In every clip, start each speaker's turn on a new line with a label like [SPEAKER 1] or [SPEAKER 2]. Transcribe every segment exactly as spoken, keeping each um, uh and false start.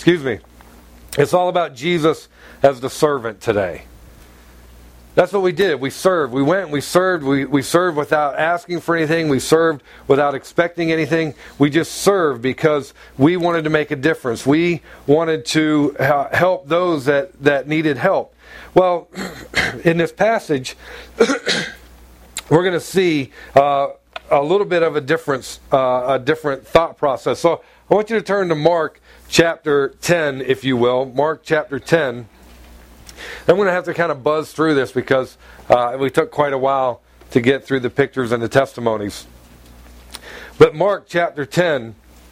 [SPEAKER 1] excuse me, it's all about Jesus as the servant today. That's what we did. We served. We went and we served. We, we served without asking for anything. We served without expecting anything. We just served because we wanted to make a difference. We wanted to uh, help those that, that needed help. Well, in this passage, we're going to see uh, a little bit of a difference, uh, a different thought process. So I want you to turn to Mark chapter ten, if you will. Mark chapter ten. I'm going to have to kind of buzz through this because uh, we took quite a while to get through the pictures and the testimonies. But Mark chapter ten,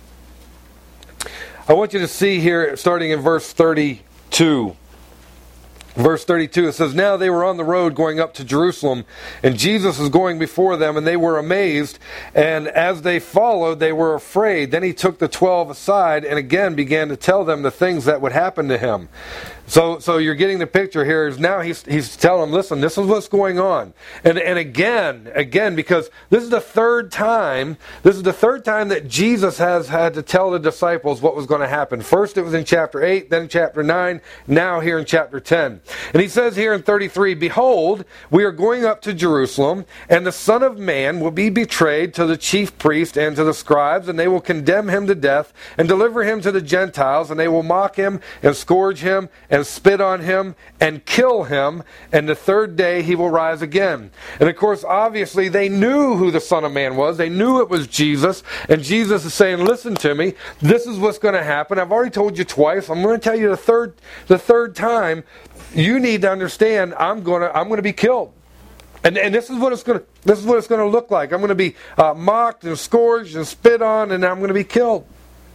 [SPEAKER 1] I want you to see here, starting in verse thirty-two. Verse thirty-two, it says, "Now they were on the road going up to Jerusalem, and Jesus was going before them, and they were amazed. And as they followed, they were afraid. Then he took the twelve aside, and again began to tell them the things that would happen to him." So, so you're getting the picture here. Is now he's he's telling them, listen, this is what's going on. And and again, again, because this is the third time, this is the third time that Jesus has had to tell the disciples what was going to happen. First it was in chapter eight, then chapter nine, now here in chapter ten. And he says here in thirty-three, "Behold, we are going up to Jerusalem, and the Son of Man will be betrayed to the chief priests and to the scribes, and they will condemn him to death, and deliver him to the Gentiles, and they will mock him, and scourge him, and spit on him, and kill him, and the third day he will rise again." And of course, obviously, they knew who the Son of Man was. They knew it was Jesus, and Jesus is saying, listen to me, this is what's going to happen. I've already told you twice. I'm going to tell you the third, the third time. You need to understand, I'm going to, I'm going to be killed. And, and this is what it's going to, this is what it's going to look like. I'm going to be uh, mocked and scourged and spit on, and I'm going to be killed.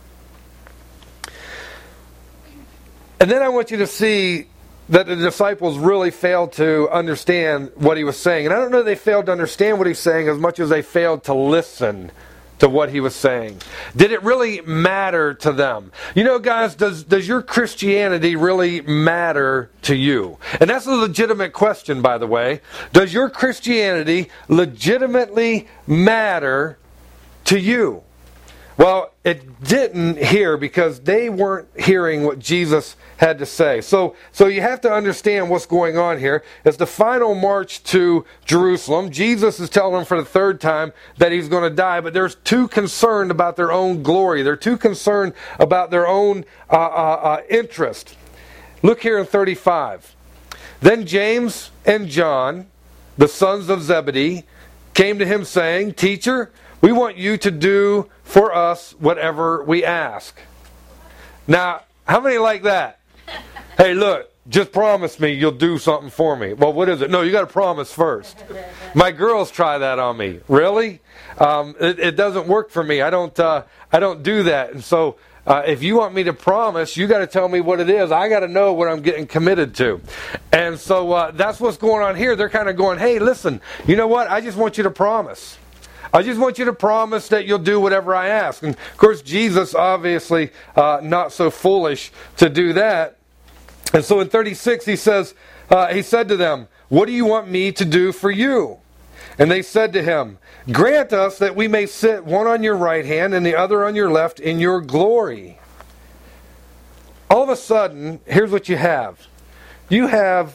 [SPEAKER 1] And then I want you to see that the disciples really failed to understand what he was saying. And I don't know if they failed to understand what he's saying as much as they failed to listen to what he was saying. Did it really matter to them? You know, guys, does does your Christianity really matter to you? And that's a legitimate question, by the way. Does your Christianity legitimately matter to you? Well, it didn't here because they weren't hearing what Jesus had to say. So, so you have to understand what's going on here. It's the final march to Jerusalem. Jesus is telling them for the third time that he's going to die, but they're too concerned about their own glory. They're too concerned about their own uh, uh, uh, interest. Look here in thirty-five. "Then James and John, the sons of Zebedee, came to him saying, 'Teacher, we want you to do for us whatever we ask.'" Now, how many like that? Hey, look, just promise me you'll do something for me. Well, what is it? No, you got to promise first. My girls try that on me. Really? Um, it, it doesn't work for me. I don't. Uh, I don't do that. And so, uh, if you want me to promise, you got to tell me what it is. I got to know what I'm getting committed to. And so uh, that's what's going on here. They're kind of going, "Hey, listen. You know what? I just want you to promise. I just want you to promise that you'll do whatever I ask." And of course, Jesus obviously uh, not so foolish to do that. And so in thirty-six, he says, uh, he said to them, "What do you want me to do for you?" And they said to him, "Grant us that we may sit one on your right hand and the other on your left in your glory." All of a sudden, here's what you have. You have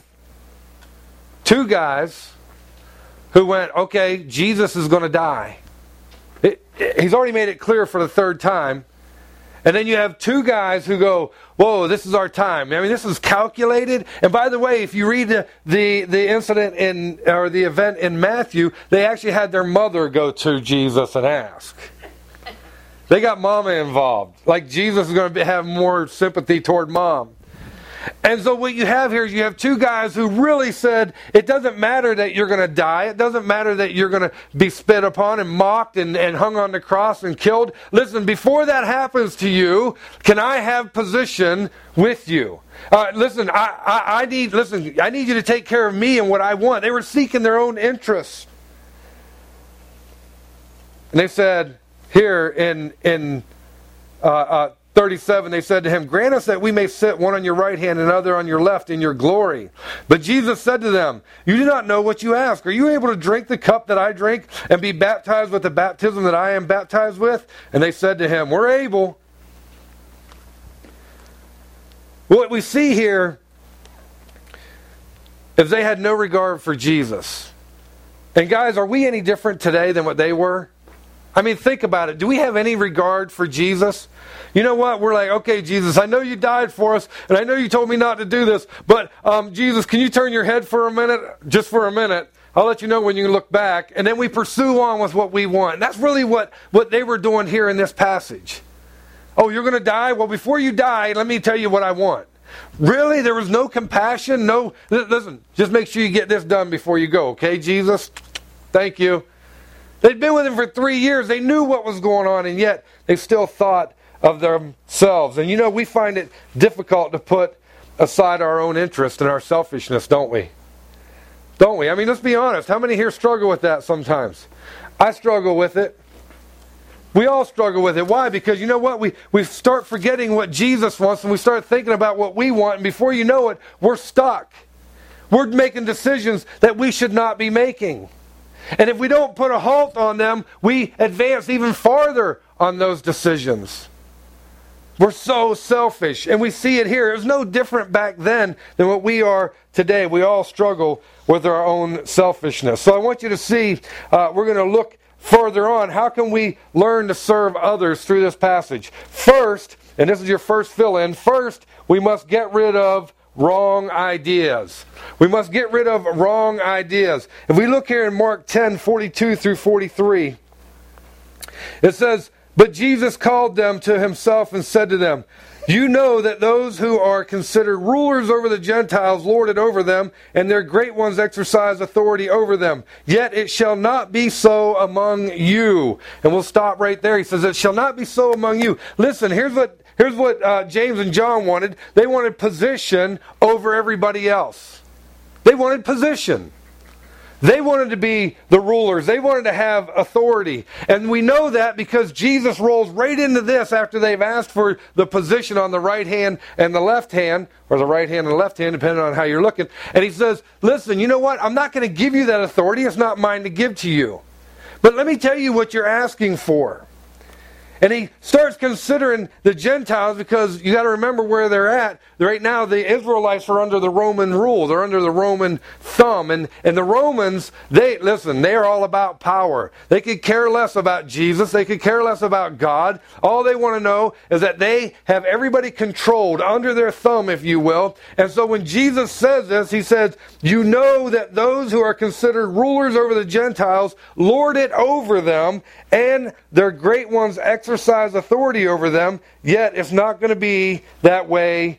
[SPEAKER 1] two guys who went, okay, Jesus is going to die. It, it, he's already made it clear for the third time. And then you have two guys who go, whoa, this is our time. I mean, this is calculated. And by the way, if you read the, the, the incident in, or the event in Matthew, they actually had their mother go to Jesus and ask. They got mama involved. Like Jesus is going to have more sympathy toward mom. And so what you have here is you have two guys who really said, it doesn't matter that you're going to die. It doesn't matter that you're going to be spit upon and mocked and, and hung on the cross and killed. Listen, before that happens to you, can I have position with you? Uh, listen, I, I, I need listen. I need you to take care of me and what I want. They were seeking their own interests. And they said here in, in uh, uh, thirty-seven, they said to him, "Grant us that we may sit one on your right hand and another on your left in your glory." But Jesus said to them, "You do not know what you ask. Are you able to drink the cup that I drink and be baptized with the baptism that I am baptized with?" And they said to him, "We're able." What we see here is they had no regard for Jesus. And guys, are we any different today than what they were? I mean, think about it. Do we have any regard for Jesus? You know what? We're like, okay, Jesus, I know you died for us, and I know you told me not to do this, but um, Jesus, can you turn your head for a minute? Just for a minute. I'll let you know when you look back. And then we pursue on with what we want. And that's really what, what they were doing here in this passage. Oh, you're going to die? Well, before you die, let me tell you what I want. Really? There was no compassion? No? Listen, just make sure you get this done before you go, okay, Jesus? Thank you. They'd been with him for three years. They knew what was going on, and yet they still thought of themselves. And you know, we find it difficult to put aside our own interest and our selfishness, don't we? Don't we? I mean, let's be honest. How many here struggle with that sometimes? I struggle with it. We all struggle with it. Why? Because you know what? We, we start forgetting what Jesus wants, and we start thinking about what we want, and before you know it, we're stuck. We're making decisions that we should not be making. And if we don't put a halt on them, we advance even farther on those decisions. We're so selfish. And we see it here. It was no different back then than what we are today. We all struggle with our own selfishness. So I want you to see, uh, we're going to look further on. How can we learn to serve others through this passage? First, and this is your first fill-in, first we must get rid of wrong ideas. We must get rid of wrong ideas. If we look here in Mark ten, forty-two through forty-three, it says, "But Jesus called them to himself and said to them, you know that those who are considered rulers over the Gentiles lord it over them, and their great ones exercise authority over them. Yet it shall not be so among you." And we'll stop right there. He says, it shall not be so among you. Listen, here's what Here's what uh, James and John wanted. They wanted position over everybody else. They wanted position. They wanted to be the rulers. They wanted to have authority. And we know that because Jesus rolls right into this after they've asked for the position on the right hand and the left hand, or the right hand and the left hand, depending on how you're looking. And he says, listen, you know what? I'm not going to give you that authority. It's not mine to give to you. But let me tell you what you're asking for. And he starts considering the Gentiles, because you got to remember where they're at. Right now, the Israelites are under the Roman rule. They're under the Roman thumb. And, and the Romans, they, listen, they are all about power. They could care less about Jesus. They could care less about God. All they want to know is that they have everybody controlled under their thumb, if you will. And so when Jesus says this, he says, you know that those who are considered rulers over the Gentiles lord it over them, and their great ones exercise authority over them, yet it's not going to be that way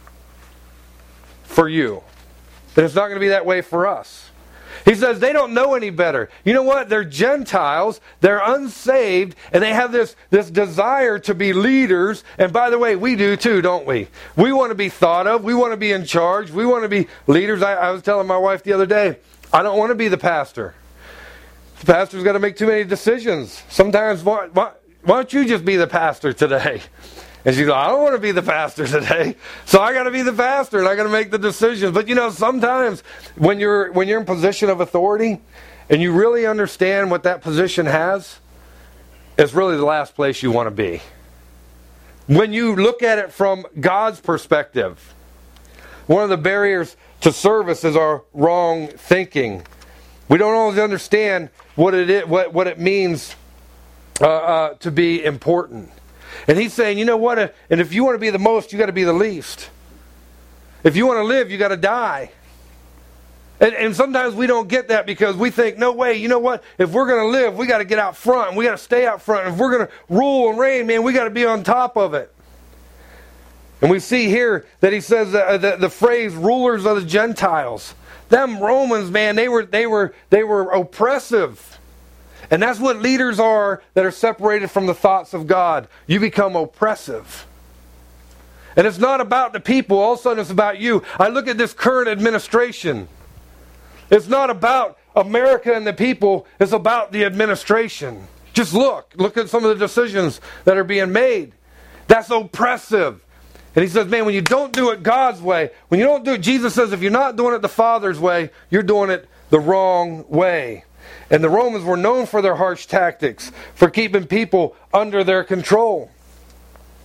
[SPEAKER 1] for you. And it's not going to be that way for us. He says they don't know any better. You know what? They're Gentiles, they're unsaved, and they have this, this desire to be leaders. And by the way, we do too, don't we? We want to be thought of. We want to be in charge. We want to be leaders. I, I was telling my wife the other day, I don't want to be the pastor. The pastor's got to make too many decisions. Sometimes, why, why, why don't you just be the pastor today? And she's like, I don't want to be the pastor today. So I got to be the pastor and I got to make the decisions. But you know, sometimes when you're when you're in position of authority and you really understand what that position has, it's really the last place you want to be. When you look at it from God's perspective, one of the barriers to service is our wrong thinking. We don't always understand what it is, what, what it means uh, uh, to be important. And he's saying, you know what? And if you want to be the most, you got to be the least. If you want to live, you got to die. And, and sometimes we don't get that because we think, no way, you know what? If we're going to live, we got to get out front. And we got to stay out front. And if we're going to rule and reign, man, we got to be on top of it. And we see here that he says that the, the phrase rulers of the Gentiles. Them Romans, man, they were they were they were oppressive. And that's what leaders are that are separated from the thoughts of God. You become oppressive. And it's not about the people, all of a sudden it's about you. I look at this current administration. It's not about America and the people, it's about the administration. Just look, look at some of the decisions that are being made. That's oppressive. And he says, man, when you don't do it God's way, when you don't do it, Jesus says, if you're not doing it the Father's way, you're doing it the wrong way. And the Romans were known for their harsh tactics, for keeping people under their control.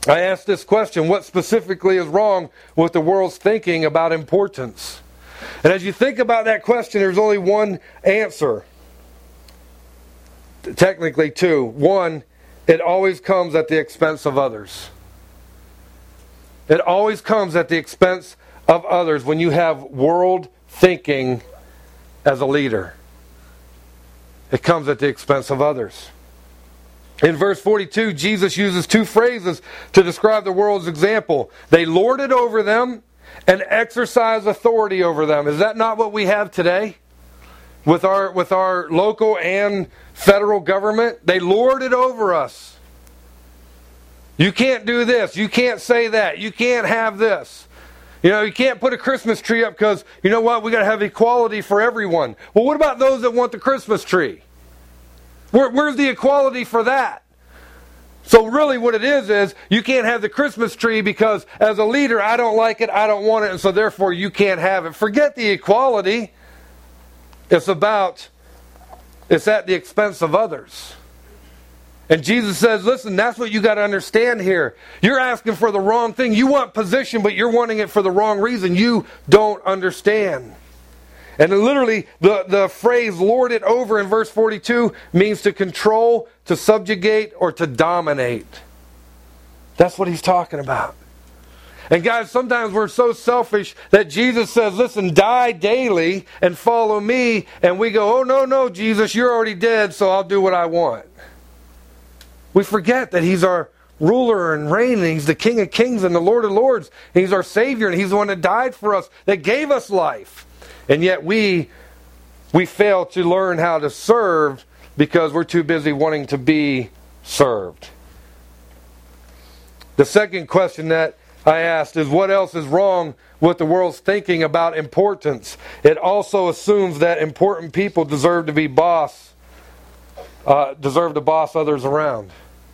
[SPEAKER 1] I asked this question: what specifically is wrong with the world's thinking about importance? And as you think about that question, there's only one answer. Technically two. One, it always comes at the expense of others. It always comes at the expense of others when you have world thinking as a leader. It comes at the expense of others. In verse forty-two, Jesus uses two phrases to describe the world's example. They lord it over them and exercise authority over them. Is that not what we have today? With our, with our local and federal government? They lord it over us. You can't do this. You can't say that. You can't have this. You know, you can't put a Christmas tree up because, you know what, we got to have equality for everyone. Well, what about those that want the Christmas tree? Where, where's the equality for that? So really what it is is, you can't have the Christmas tree because as a leader, I don't like it, I don't want it, and so therefore you can't have it. Forget the equality. It's about, it's at the expense of others. And Jesus says, listen, that's what you got to understand here. You're asking for the wrong thing. You want position, but you're wanting it for the wrong reason. You don't understand. And literally, the, the phrase lord it over in verse forty-two means to control, to subjugate, or to dominate. That's what he's talking about. And guys, sometimes we're so selfish that Jesus says, listen, die daily and follow me. And we go, oh, no, no, Jesus, you're already dead, so I'll do what I want. We forget that He's our ruler and reign, and He's the King of Kings and the Lord of Lords. He's our Savior, and He's the one that died for us, that gave us life. And yet we we fail to learn how to serve because we're too busy wanting to be served. The second question that I asked is, what else is wrong with the world's thinking about importance? It also assumes that important people deserve to be boss, uh, deserve to boss others around.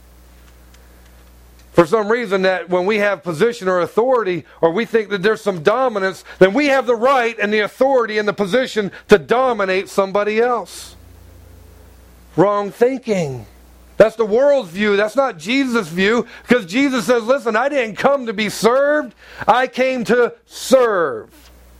[SPEAKER 1] For some reason that when we have position or authority, or we think that there's some dominance, then we have the right and the authority and the position to dominate somebody else. Wrong thinking. That's the world's view. That's not Jesus' view. Because Jesus says, listen, I didn't come to be served. I came to serve.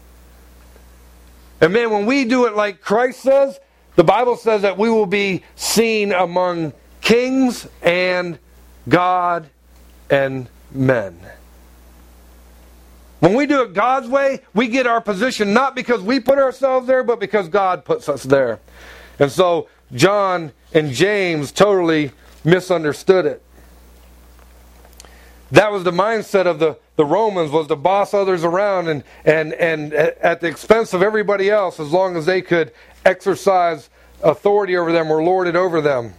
[SPEAKER 1] And man, when we do it like Christ says, the Bible says that we will be seen among kings and God and men. When we do it God's way, we get our position not because we put ourselves there, but because God puts us there. And so John and James totally misunderstood it. That was the mindset of the, the Romans, was to boss others around and, and, and at the expense of everybody else, as long as they could exercise authority over them or lord it over them.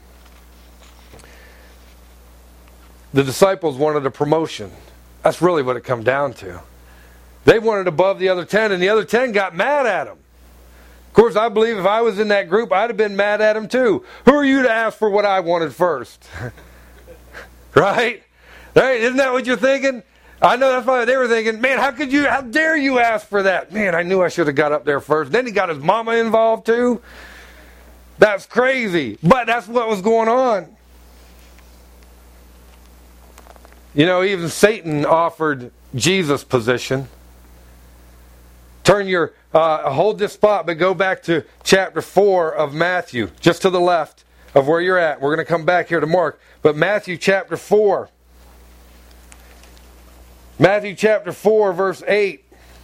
[SPEAKER 1] The disciples wanted a promotion. That's really what it come down to. They wanted above the other ten, and the other ten got mad at them. Of course, I believe if I was in that group, I'd have been mad at them too. Who are you to ask for what I wanted first? Right? Right? Isn't that what you're thinking? I know that's why they were thinking, man, how could you, how dare you ask for that? Man, I knew I should have got up there first. Then he got his mama involved too. That's crazy. But that's what was going on. You know, even Satan offered Jesus position. Turn your, uh, hold this spot, but go back to chapter four of Matthew, just to the left of where you're at. We're going to come back here to Mark. But Matthew chapter four. Matthew chapter four, verse eight.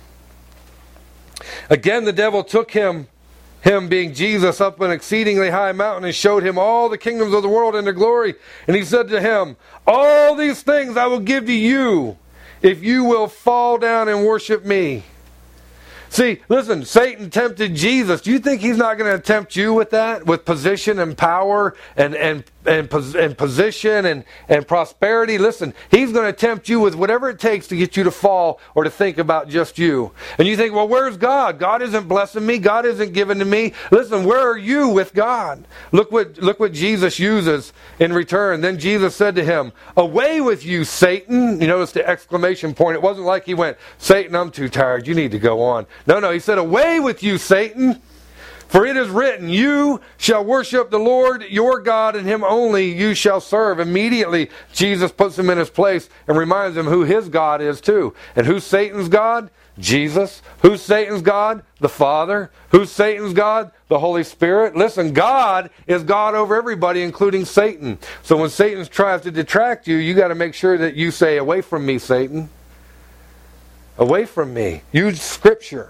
[SPEAKER 1] Again, the devil took him, him being Jesus, up an exceedingly high mountain and showed him all the kingdoms of the world and their glory. And he said to him, all these things I will give to you if you will fall down and worship me. See, listen, Satan tempted Jesus. Do you think he's not going to tempt you with that? With position and power and, and, and, and position and, and prosperity? Listen, he's going to tempt you with whatever it takes to get you to fall or to think about just you. And you think, well, where's God? God isn't blessing me. God isn't giving to me. Listen, where are you with God? Look what, look what Jesus uses in return. Then Jesus said to him, away with you, Satan. You notice the exclamation point. It wasn't like he went, Satan, I'm too tired. You need to go on. No, no, he said, away with you, Satan. For it is written, you shall worship the Lord your God, and him only you shall serve. Immediately, Jesus puts him in his place and reminds him who his God is too. And who's Satan's God? Jesus. Who's Satan's God? The Father. Who's Satan's God? The Holy Spirit. Listen, God is God over everybody, including Satan. So when Satan tries to detract you, you got to make sure that you say, away from me, Satan. Away from me. Use Scripture.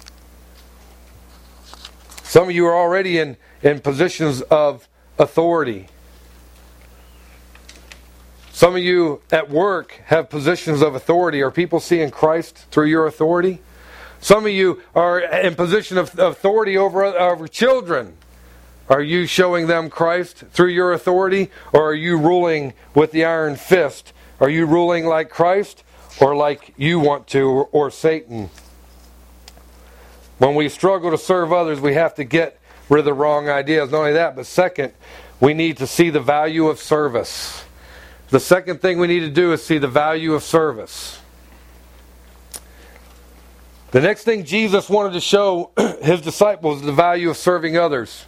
[SPEAKER 1] Some of you are already in, in positions of authority. Some of you at work have positions of authority. Are people seeing Christ through your authority? Some of you are in position of authority over, over children. Are you showing them Christ through your authority? Or are you ruling with the iron fist? Are you ruling like Christ or like you want to, or, or Satan? When we struggle to serve others, we have to get rid of the wrong ideas. Not only that, but second, we need to see the value of service. The second thing we need to do is see the value of service. The next thing Jesus wanted to show his disciples is the value of serving others.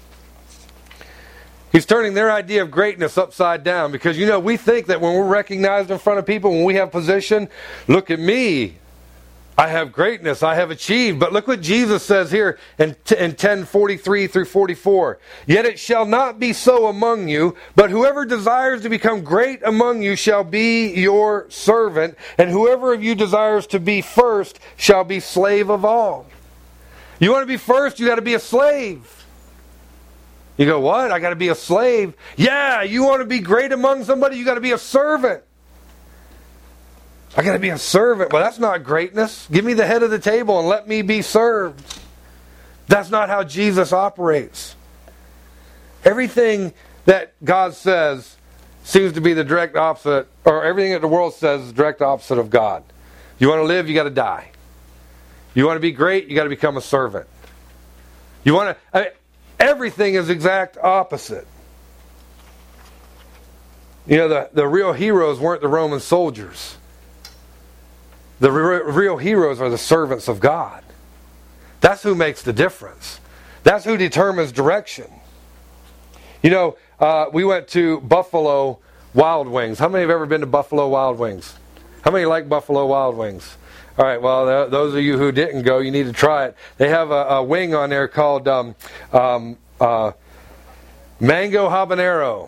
[SPEAKER 1] He's turning their idea of greatness upside down, because, you know, we think that when we're recognized in front of people, when we have position, look at me. I have greatness. I have achieved. But look what Jesus says here in, in ten forty-three through forty-four. Yet it shall not be so among you, but whoever desires to become great among you shall be your servant, and whoever of you desires to be first shall be slave of all. You want to be first, you got to be a slave. You go, what? I got to be a slave? Yeah, you want to be great among somebody, you got to be a servant. I got to be a servant. Well, that's not greatness. Give me the head of the table and let me be served. That's not how Jesus operates. Everything that God says seems to be the direct opposite, or everything that the world says is the direct opposite of God. You want to live, you got to die. You want to be great, you got to become a servant. You want to... I mean, everything is exact opposite. You know, the, the real heroes weren't the Roman soldiers. The re- real heroes are the servants of God. That's who makes the difference. That's who determines direction. You know, uh, we went to Buffalo Wild Wings. How many have ever been to Buffalo Wild Wings? How many like Buffalo Wild Wings? All right, well, th- those of you who didn't go, you need to try it. They have a, a wing on there called um, um, uh, Mango Habanero.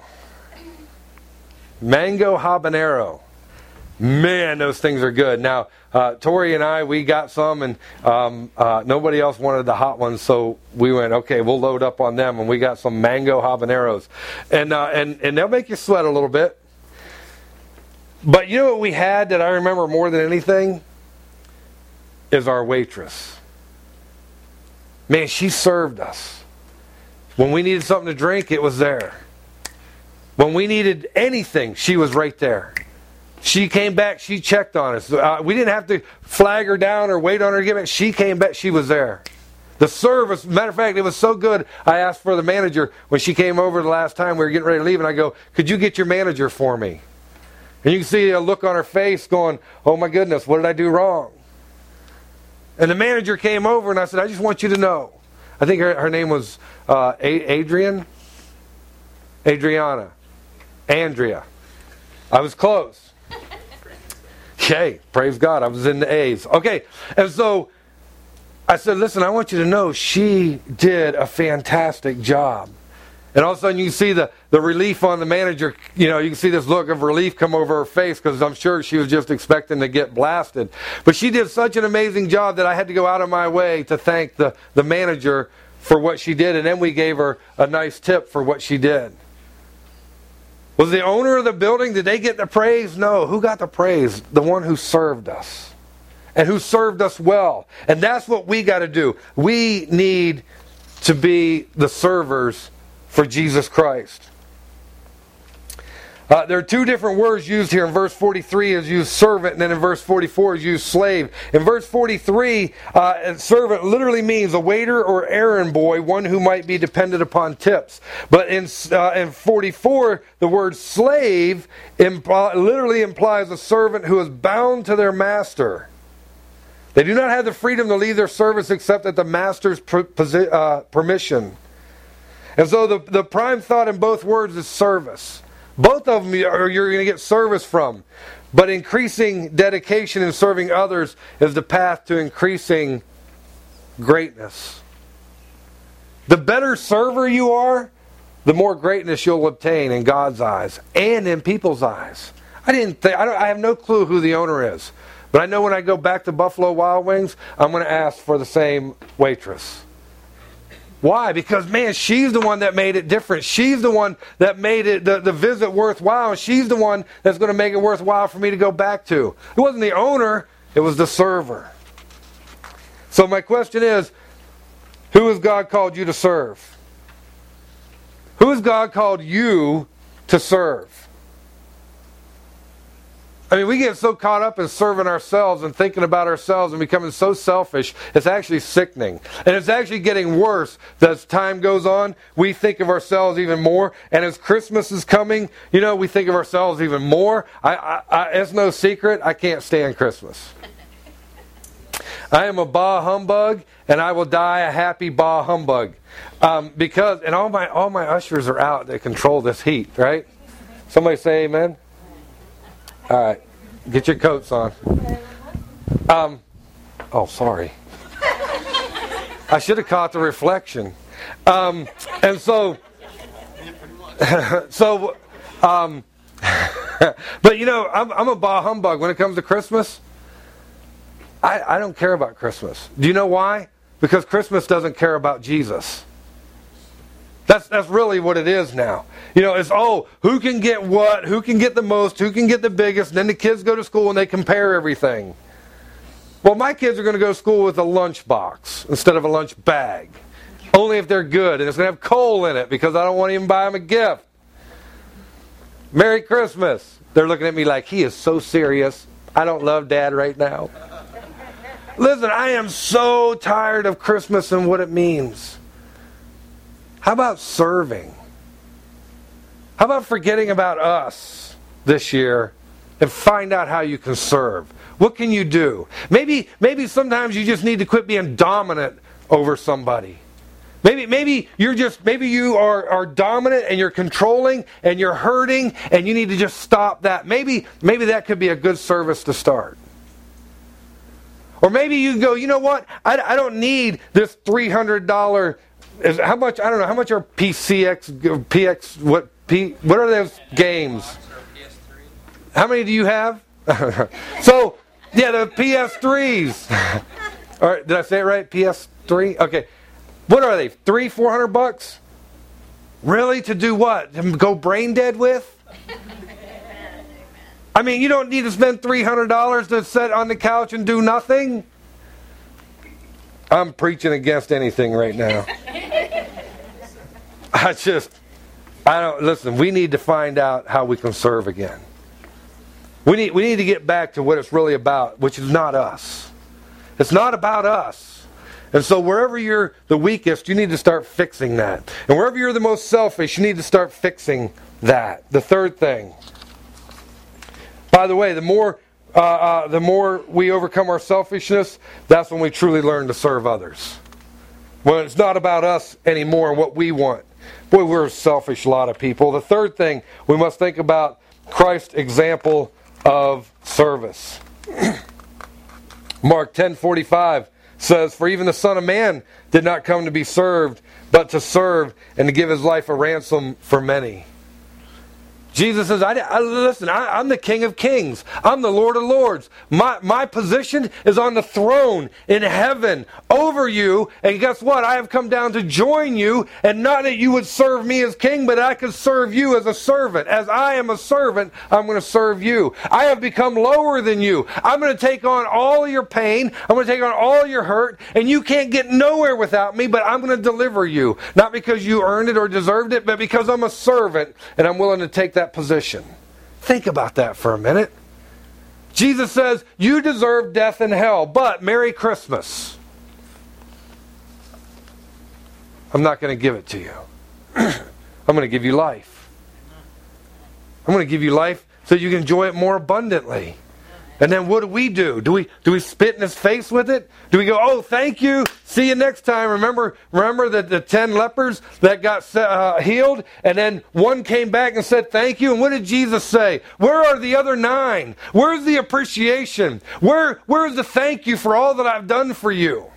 [SPEAKER 1] Mango Habanero. Man, those things are good. Now, uh, Tori and I, we got some, and um, uh, nobody else wanted the hot ones, so we went, okay, we'll load up on them, and we got some mango habaneros. And, uh, and, and they'll make you sweat a little bit. But you know what we had that I remember more than anything? Is our waitress. Man, she served us. When we needed something to drink, it was there. When we needed anything, she was right there. She came back, she checked on us. Uh, we didn't have to flag her down or wait on her to give it. She came back, she was there. The service, matter of fact, it was so good, I asked for the manager when she came over the last time we were getting ready to leave, and I go, could you get your manager for me? And you can see a look on her face going, oh my goodness, what did I do wrong? And the manager came over and I said, I just want you to know. I think her, her name was uh, Adrian? Adriana. Andrea. I was close. Okay, praise God, I was in the A's. Okay, and so I said, listen, I want you to know she did a fantastic job. And all of a sudden you can see the, the relief on the manager. You know, you can see this look of relief come over her face, because I'm sure she was just expecting to get blasted. But she did such an amazing job that I had to go out of my way to thank the, the manager for what she did. And then we gave her a nice tip for what she did. Was the owner of the building, did they get the praise? No. Who got the praise? The one who served us. And who served us well. And that's what we got to do. We need to be the servers for Jesus Christ. Uh, there are two different words used here. In verse forty-three is used servant, and then in verse forty-four is used slave. In verse forty-three, uh, servant literally means a waiter or errand boy, one who might be dependent upon tips. But in uh, in forty-four, the word slave impl- literally implies a servant who is bound to their master. They do not have the freedom to leave their service except at the master's per, posi, uh, permission. And so the, the prime thought in both words is service. Both of them are, you're going to get service from. But increasing dedication in serving others is the path to increasing greatness. The better server you are, the more greatness you'll obtain in God's eyes and in people's eyes. I didn't think, I, don't, I have no clue who the owner is. But I know when I go back to Buffalo Wild Wings, I'm going to ask for the same waitress. Why? Because, man, she's the one that made it different. She's the one that made it the, the visit worthwhile. She's the one that's going to make it worthwhile for me to go back to. It wasn't the owner, it was the server. So my question is, who has God called you to serve? Who has God called you to serve? I mean, we get so caught up in serving ourselves and thinking about ourselves and becoming so selfish, it's actually sickening. And it's actually getting worse as time goes on. We think of ourselves even more. And as Christmas is coming, you know, we think of ourselves even more. I, I, I, it's no secret, I can't stand Christmas. I am a bah humbug, and I will die a happy bah humbug. Um, because, and all my all my ushers are out that control this heat, right? Somebody say amen. All right, get your coats on. Um, oh, sorry. I should have caught the reflection. Um, and so, so, um, but you know, I'm, I'm a bah humbug when it comes to Christmas. I, I don't care about Christmas. Do you know why? Because Christmas doesn't care about Jesus. That's that's really what it is now. You know, it's, oh, who can get what, who can get the most, who can get the biggest, and then the kids go to school and they compare everything. Well, my kids are going to go to school with a lunch box instead of a lunch bag. Only if they're good, and it's going to have coal in it because I don't want to even buy them a gift. Merry Christmas. They're looking at me like, he is so serious. I don't love Dad right now. Listen, I am so tired of Christmas and what it means. How about serving? How about forgetting about us this year and find out how you can serve? What can you do? Maybe maybe sometimes you just need to quit being dominant over somebody. Maybe maybe you're just maybe you are, are dominant and you're controlling and you're hurting and you need to just stop that. Maybe maybe that could be a good service to start. Or maybe you go, you know what? I, I don't need this three hundred dollars. Is, how much? I don't know. How much are P C X, P X, what, P, what are those games? How many do you have? So, yeah, the P S threes. All right, did I say it right? P S three? Okay. What are they? Three, four hundred bucks? Really? To do what? To go brain dead with? I mean, you don't need to spend three hundred dollars to sit on the couch and do nothing. I'm preaching against anything right now. I just, I don't, listen, we need to find out how we can serve again. We need, we need to get back to what it's really about, which is not us. It's not about us. And so wherever you're the weakest, you need to start fixing that. And wherever you're the most selfish, you need to start fixing that. The third thing. By the way, the more uh, uh, the more we overcome our selfishness, that's when we truly learn to serve others. When it's not about us anymore and what we want. Boy, we're a selfish lot of people. The third thing, we must think about Christ's example of service. Mark ten forty-five says, "For even the Son of Man did not come to be served, but to serve and to give his life a ransom for many." Jesus says, I, I, listen, I, I'm the King of Kings. I'm the Lord of Lords. My, my position is on the throne in heaven over you. And guess what? I have come down to join you. And not that you would serve me as king, but I could serve you as a servant. As I am a servant, I'm going to serve you. I have become lower than you. I'm going to take on all your pain. I'm going to take on all your hurt. And you can't get nowhere without me, but I'm going to deliver you. Not because you earned it or deserved it, but because I'm a servant and I'm willing to take that position. Think about that for a minute. Jesus says, you deserve death and hell, but Merry Christmas. I'm not going to give it to you. I'm going to give you life. I'm going to give you life so you can enjoy it more abundantly. And then what do we do? Do we do we spit in his face with it? Do we go, oh, thank you, see you next time? Remember remember the, the ten lepers that got uh, healed? And then one came back and said thank you. And what did Jesus say? Where are the other nine? Where's the appreciation? Where Where's the thank you for all that I've done for you?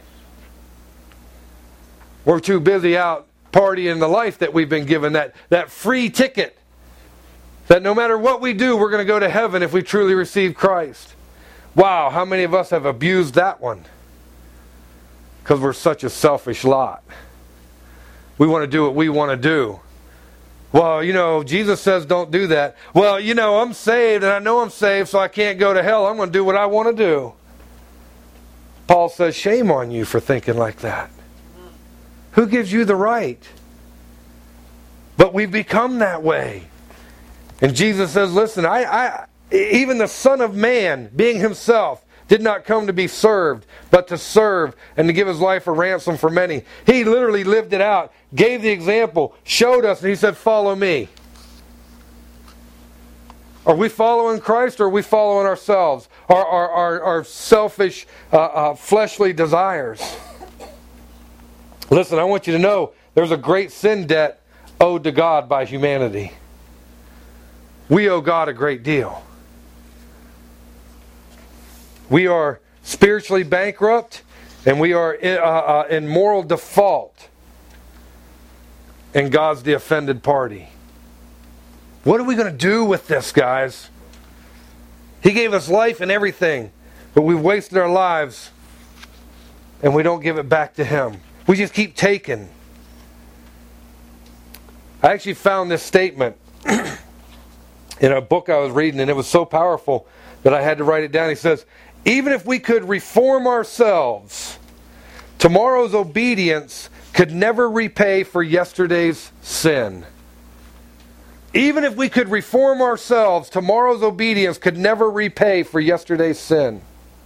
[SPEAKER 1] We're too busy out partying the life that we've been given, that, that free ticket. That no matter what we do, we're going to go to heaven if we truly receive Christ. Wow, how many of us have abused that one? Because we're such a selfish lot. We want to do what we want to do. Well, you know, Jesus says don't do that. Well, you know, I'm saved and I know I'm saved, so I can't go to hell. I'm going to do what I want to do. Paul says, shame on you for thinking like that. Who gives you the right? But we've become that way. And Jesus says, listen, I, I, even the Son of Man, being himself, did not come to be served, but to serve and to give his life a ransom for many. He literally lived it out, gave the example, showed us, and he said, follow me. Are we following Christ or are we following ourselves? Our, our, our, our selfish, uh, uh, fleshly desires? Listen, I want you to know there's a great sin debt owed to God by humanity. We owe God a great deal. We are spiritually bankrupt and we are in, uh, uh, in moral default. And God's the offended party. What are we going to do with this, guys? He gave us life and everything, but we've wasted our lives and we don't give it back to Him. We just keep taking. I actually found this statement in a book I was reading, and it was so powerful that I had to write it down. He says, even if we could reform ourselves, tomorrow's obedience could never repay for yesterday's sin. Even if we could reform ourselves, tomorrow's obedience could never repay for yesterday's sin.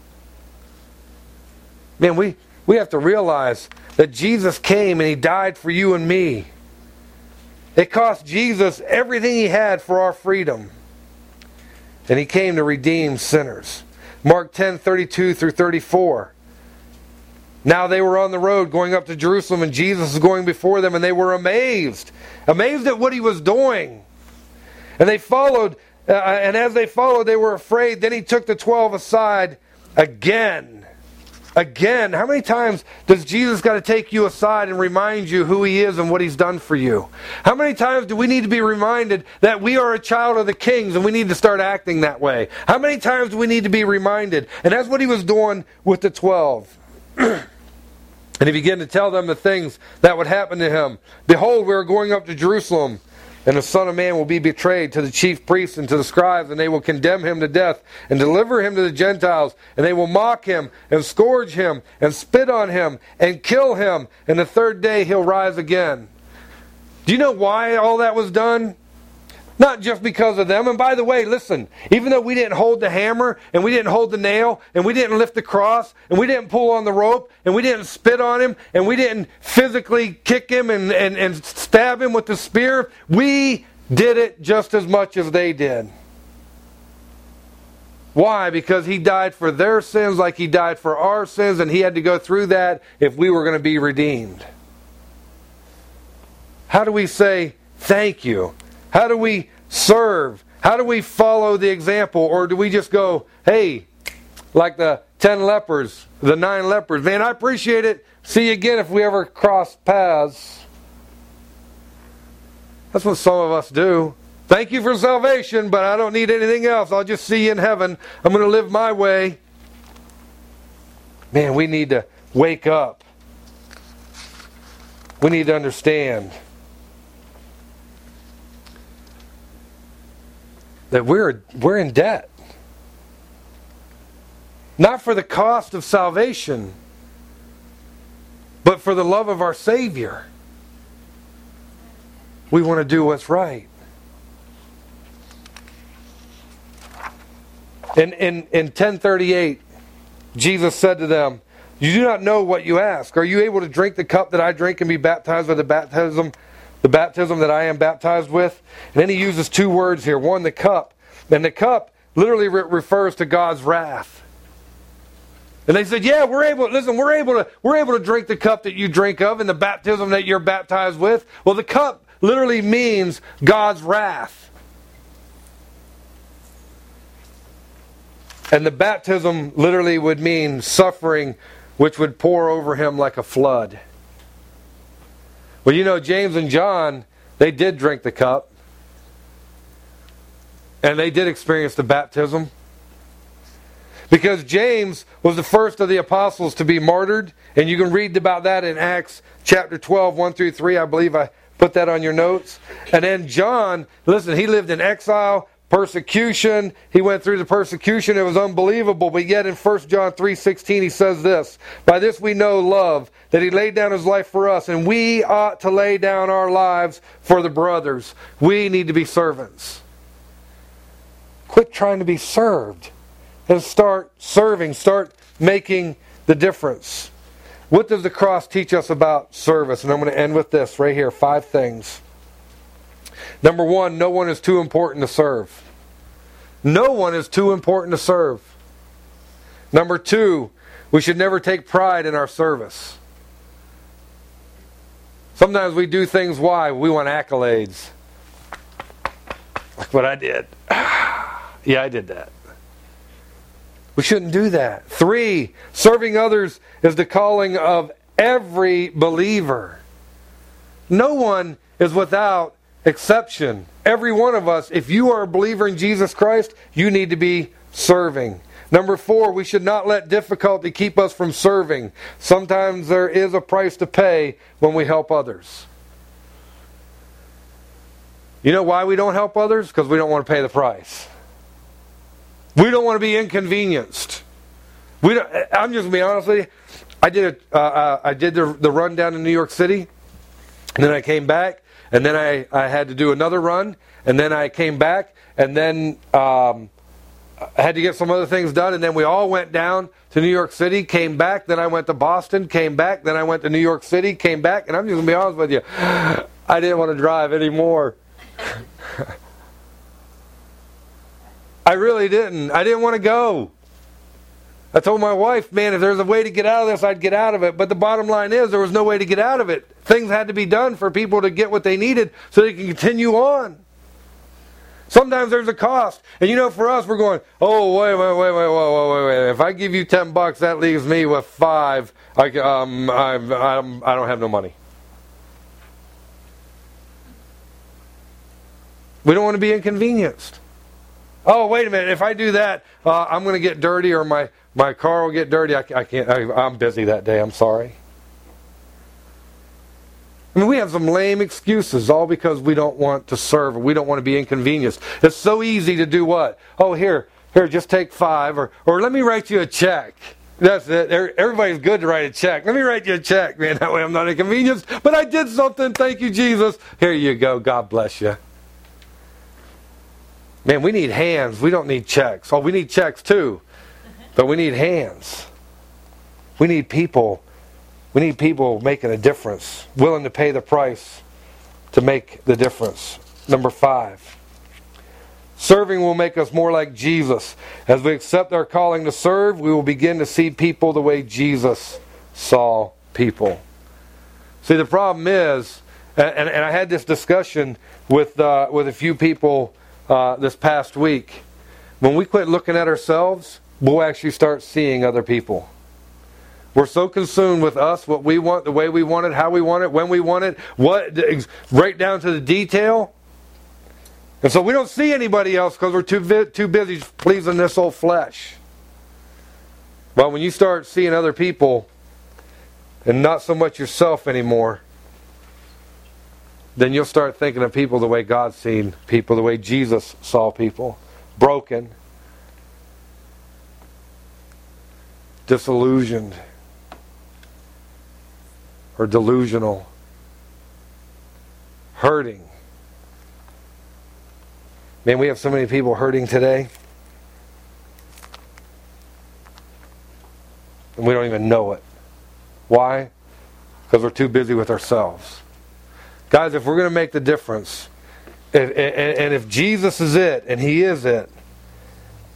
[SPEAKER 1] Man, we, we have to realize that Jesus came and He died for you and me. It cost Jesus everything He had for our freedom. And He came to redeem sinners. Mark ten, thirty-two through thirty-four. Now they were on the road going up to Jerusalem, and Jesus was going before them, and they were amazed. Amazed at what He was doing. And they followed, uh, and as they followed, they were afraid. Then He took the twelve aside again. Again, how many times does Jesus got to take you aside and remind you who He is and what He's done for you? How many times do we need to be reminded that we are a child of the kings and we need to start acting that way? How many times do we need to be reminded? And that's what He was doing with the twelve. And He began to tell them the things that would happen to Him. Behold, we are going up to Jerusalem, and the Son of Man will be betrayed to the chief priests and to the scribes, and they will condemn Him to death and deliver Him to the Gentiles. And they will mock Him and scourge Him and spit on Him and kill Him. And the third day He'll rise again. Do you know why all that was done? Not just because of them. And by the way, listen, even though we didn't hold the hammer, and we didn't hold the nail, and we didn't lift the cross, and we didn't pull on the rope, and we didn't spit on Him, and we didn't physically kick Him and, and, and stab Him with the spear, we did it just as much as they did. Why? Because He died for their sins like He died for our sins, and He had to go through that if we were going to be redeemed. How do we say thank you? How do we serve? How do we follow the example? Or do we just go, hey, like the ten lepers, the nine lepers, man, I appreciate it. See you again if we ever cross paths. That's what some of us do. Thank you for salvation, but I don't need anything else. I'll just see you in heaven. I'm going to live my way. Man, we need to wake up. We need to understand that we're we're in debt. Not for the cost of salvation, but for the love of our Savior. We want to do what's right. In, in, in ten thirty-eight, Jesus said to them, you do not know what you ask. Are you able to drink the cup that I drink and be baptized with the baptism The baptism that I am baptized with? And then He uses two words here. One, the cup. And the cup literally re- refers to God's wrath. And they said, yeah, we're able, listen, we're able to, we're able to drink the cup that you drink of and the baptism that you're baptized with. Well, the cup literally means God's wrath. And the baptism literally would mean suffering, which would pour over him like a flood. Well, you know, James and John, they did drink the cup. And they did experience the baptism. Because James was the first of the apostles to be martyred. And you can read about that in Acts chapter twelve, one through three. I believe I put that on your notes. And then John, listen, he lived in exile, persecution. He went through the persecution. It was unbelievable. But yet in First John three sixteen, he says this, by this we know love, that he laid down his life for us. And we ought to lay down our lives for the brothers. We need to be servants. Quit trying to be served. And start serving. Start making the difference. What does the cross teach us about service? And I'm going to end with this right here. Five things. Number one, no one is too important to serve. No one is too important to serve. Number two, we should never take pride in our service. Sometimes we do things, why? We want accolades. Like what I did. Yeah, I did that. We shouldn't do that. Three, serving others is the calling of every believer. No one is without exception. Every one of us, if you are a believer in Jesus Christ, you need to be serving. Number four, we should not let difficulty keep us from serving. Sometimes there is a price to pay when we help others. You know why we don't help others? Because we don't want to pay the price. We don't want to be inconvenienced. We don't, I'm just going to be honest with you. I did a, uh, uh, I did the, the run down in New York City, and then I came back, and then I, I had to do another run, and then I came back, and then um, I had to get some other things done, and then we all went down to New York City, came back, then I went to Boston, came back, then I went to New York City, came back, and I'm just going to be honest with you. I didn't want to drive anymore. I really didn't. I didn't want to go. I told my wife, man, if there's a way to get out of this, I'd get out of it. But the bottom line is, there was no way to get out of it. Things had to be done for people to get what they needed so they can continue on. Sometimes there's a cost. And you know, for us, we're going, oh, wait, wait, wait, wait, wait, wait, wait. If I give you ten bucks, that leaves me with five. I, um, I'm, I'm, I don't have no money. We don't want to be inconvenienced. Oh, wait a minute. If I do that, uh, I'm going to get dirty, or my, my car will get dirty. I, I can't. I, I'm busy that day. I'm sorry. I mean, we have some lame excuses, all because we don't want to serve, or we don't want to be inconvenienced. It's so easy to do what? Oh, here, here, just take five, or or let me write you a check. That's it. Everybody's good to write a check. Let me write you a check, man. That way I'm not inconvenienced. But I did something. Thank you, Jesus. Here you go. God bless you. Man, we need hands. We don't need checks. Oh, we need checks too. But we need hands. We need people. We need people making a difference, willing to pay the price to make the difference. Number five. Serving will make us more like Jesus. As we accept our calling to serve, we will begin to see people the way Jesus saw people. See, the problem is, and, and I had this discussion with uh, with a few people Uh, this past week. When we quit looking at ourselves, we'll actually start seeing other people. We're so consumed with us, what we want, the way we want it, how we want it, when we want it, what, right down to the detail. And so we don't see anybody else because we're too too busy pleasing this old flesh. But when you start seeing other people and not so much yourself anymore, then you'll start thinking of people the way God's seen people, the way Jesus saw people. Broken. Disillusioned. Or delusional. Hurting. Man, we have so many people hurting today. And we don't even know it. Why? Because we're too busy with ourselves. Guys, if we're going to make the difference, if, and if Jesus is it, and He is it,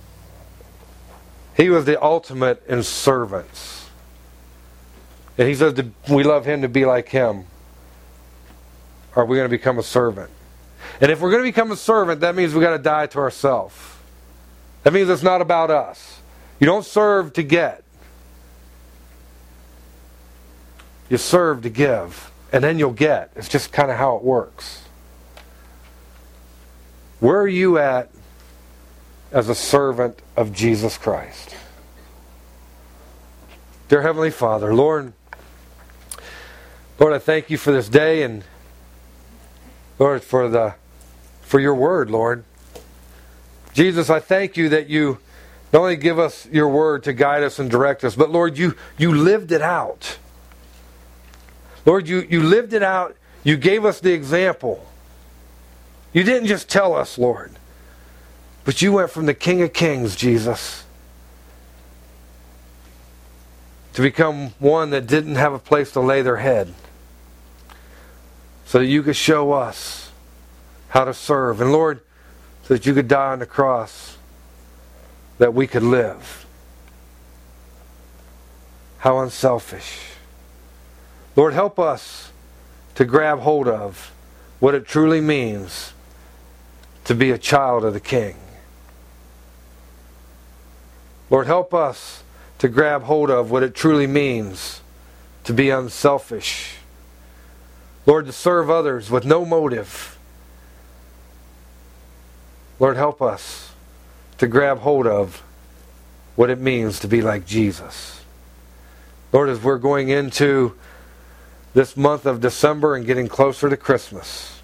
[SPEAKER 1] He was the ultimate in servants. And he says to, we love him to be like him. Are we going to become a servant? And if we're going to become a servant, that means we've got to die to ourselves. That means it's not about us. You don't serve to get. You serve to give. And then you'll get. It's just kind of how it works. Where are you at as a servant of Jesus Christ? Dear Heavenly Father, Lord, Lord, I thank you for this day, and Lord, for the for your word, Lord. Jesus, I thank you that you not only give us your word to guide us and direct us, but Lord, you you lived it out. Lord, you, you lived it out. You gave us the example. You didn't just tell us, Lord, but you went from the King of Kings, Jesus, to become one that didn't have a place to lay their head, so that you could show us how to serve. And Lord, so that you could die on the cross, that we could live. How unselfish. Lord, help us to grab hold of what it truly means to be a child of the King. Lord, help us to grab hold of what it truly means to be unselfish. Lord, to serve others with no motive. Lord, help us to grab hold of what it means to be like Jesus. Lord, as we're going into this month of December and getting closer to Christmas,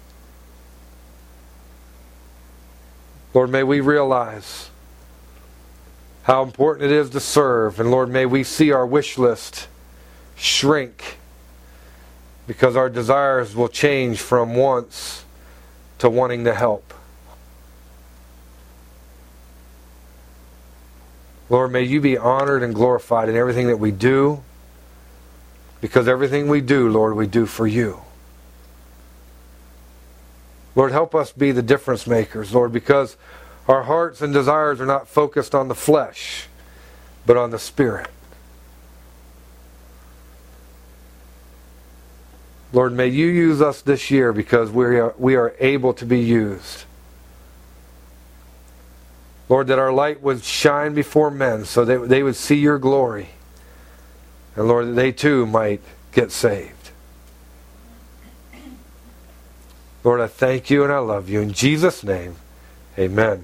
[SPEAKER 1] Lord, may we realize how important it is to serve. And Lord, may we see our wish list shrink, because our desires will change from wants to wanting to help. Lord, may you be honored and glorified in everything that we do, because everything we do, Lord, we do for you. Lord, help us be the difference makers, Lord, because our hearts and desires are not focused on the flesh, but on the Spirit. Lord, may you use us this year, because we are, we are able to be used. Lord, that our light would shine before men so that they would see your glory. And Lord, that they too might get saved. Lord, I thank you and I love you. In Jesus' name, amen.